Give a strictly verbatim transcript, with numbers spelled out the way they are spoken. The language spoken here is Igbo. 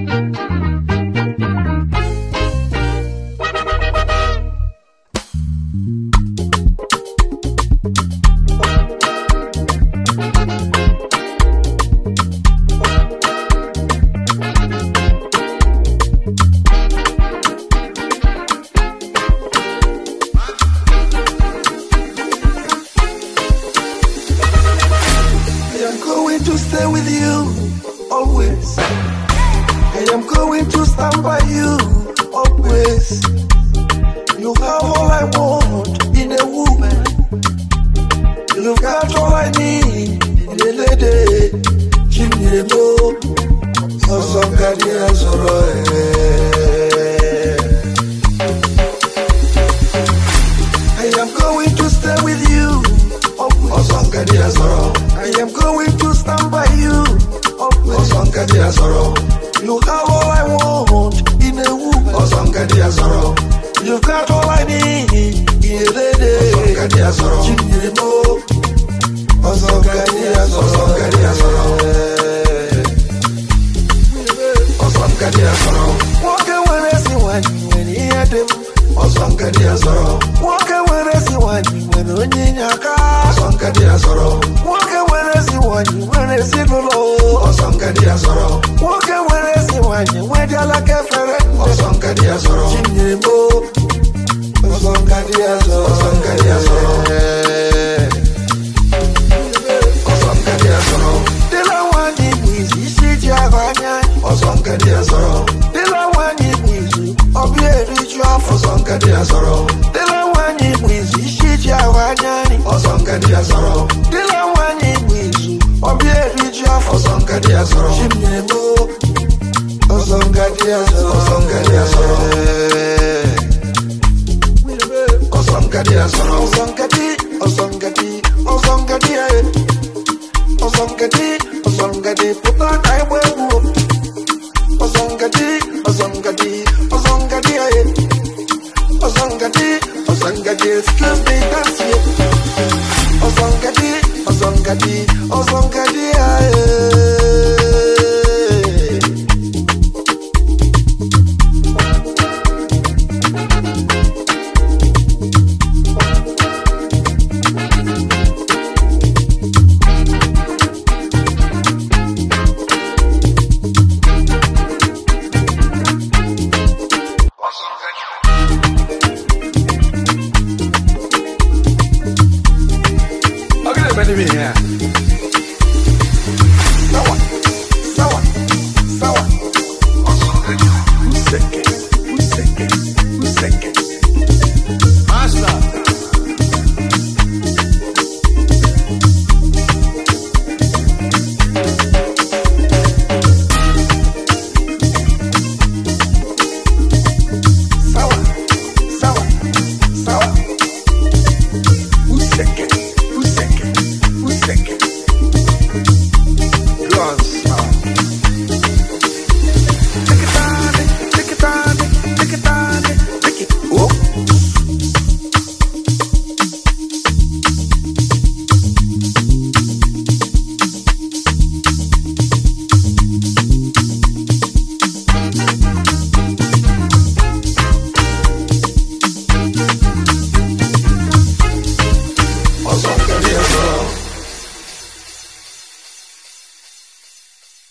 To stay with you always. I am going to stand by you always. You have all I want in a woman. You got all I need in a lady. Chinelo, Osongadi Azoroe. I am going to stay with you always. Osongadi Azoroe. I am going to stand by you always. Osongadi Azoroe. You have all I want in a woman. Osongadi Azoroe. You've got all I need in a lady. Osongadi Azoroe. Chinelo, Osongadi Azoroe. Osongadi Azoroe. Walk away as you want when you hear them. Osongadi Azoroe. Walk away as you want when you hear them. Osongadi Azoroe. Walk away as you want when you see the Lord. Osongadi Azoroe. Walk away as you want when you like a friend. Osongadi Azoroe. Chinelo, Osongadi Azoroe. Osongadi Azoroe. Osongadi Azoroe. Dila wani mwizi sijavanya. Osongadi Azoroe. Dila wani mwizi obieri jwafu. Osongadi Azoroe. Dila wani mwizi sijavanya. Osongadi Azoroe. Dila wani mwizi obieri jwafu. Osongadi Azoroe. Chimnemo. Osongadi Azoroe. Osongadi Azoroe. Osongadi Azoroe. Osongadi. Osongadi. Osongadi. Osongadi. Osongadi. Puta kai wewu. Osongadi. Osongadi. Osongadi. Osongadi. Osongadi. Excuse me, that's it. Osongadi. Osongadi. Osongadi.